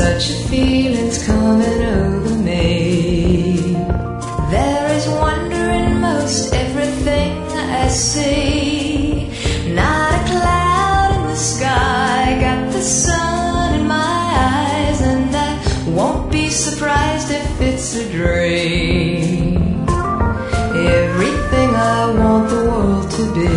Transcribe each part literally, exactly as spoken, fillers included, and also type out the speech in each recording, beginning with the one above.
such a feeling's coming over me. There is wonder in most everything I see. Not a cloud in the sky, got the sun in my eyes, and I won't be surprised if it's a dream. Everything I want the world to be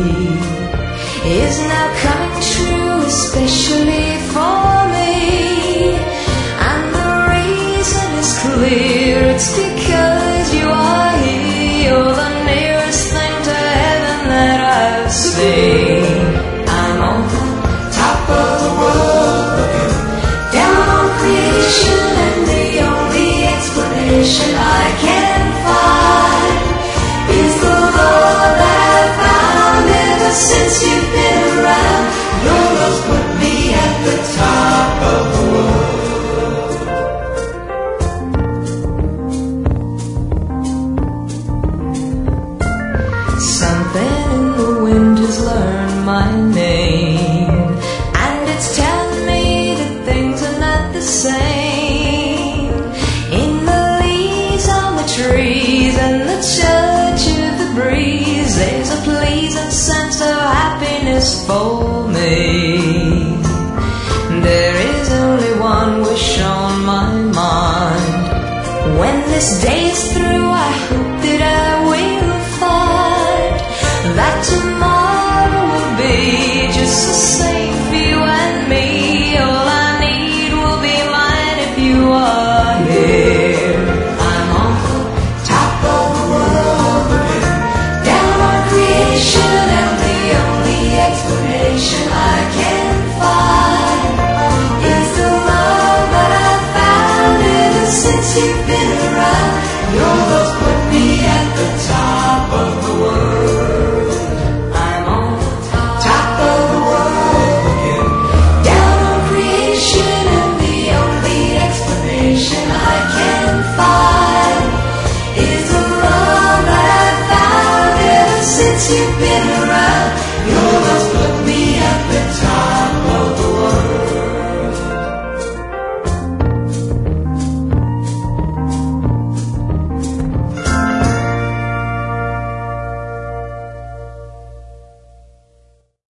is now coming true, especially for me. And the reason is clear, it's because you are here. You're the nearest thing to heaven that I've seen. I'm on the top of the world, looking down on creation, and the only explanation I can find is the love that I've found ever since you've been around. Your love's put me at the top of the world. Something in the wind has learned my name, and it's telling me that things are not the same. In the leaves on the trees and the touch of the breeze, there's a pleasing sense of happiness for me. There is only one wish on my mind. When this day is through,